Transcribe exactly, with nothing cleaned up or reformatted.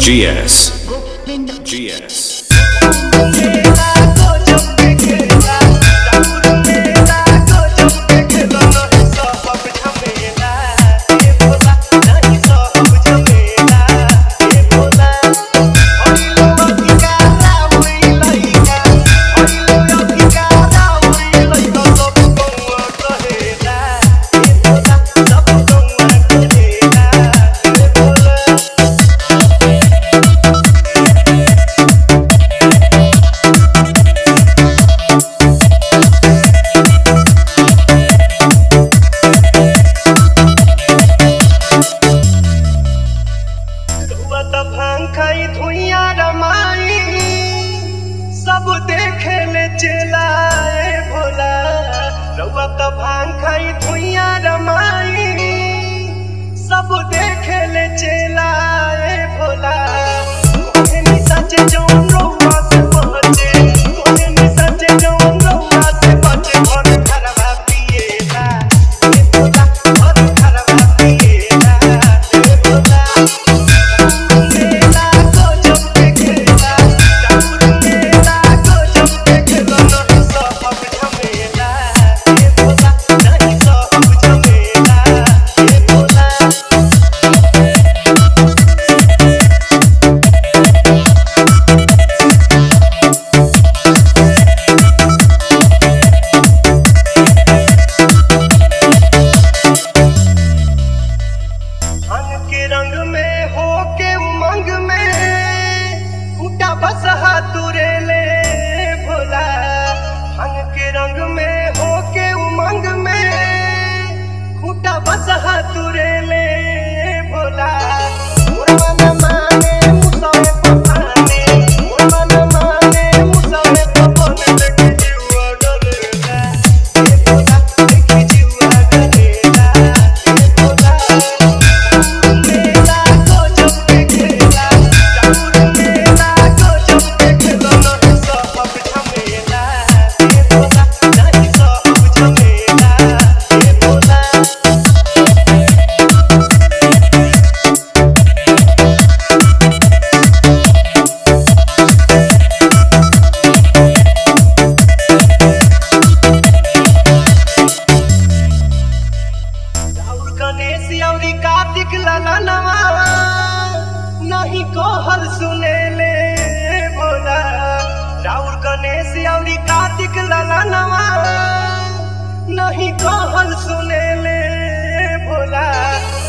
G S G S सब देखे ले चलाए भोला रउआ त भांग खाई धुइया रमाई सब देखे ले चलाए भोला कोहे नि सचे जौन रउआ से बचे कोहे नि सचे जौन रउआ से बचे घर घरवा पिएला ए भोला घर घरवा पिएला ए भोला रंग में हो के उमंग में उठा बस हाथुरे ले भोला हंग के रंग में हो के उमंग में उठा बस हाथुरे ले भोला उड़वा न माने मुसवे पपाने उड़वा न माने मुसवे पपाने देखी जीवा डरेला ए भोला देखी जीवा डरेला ए भोला कार्तिक ललनवा नहीं कहल सुने ले भोला राउर गणेश औरी कार्तिक ललनवा नहीं कहल सुने ले भोला।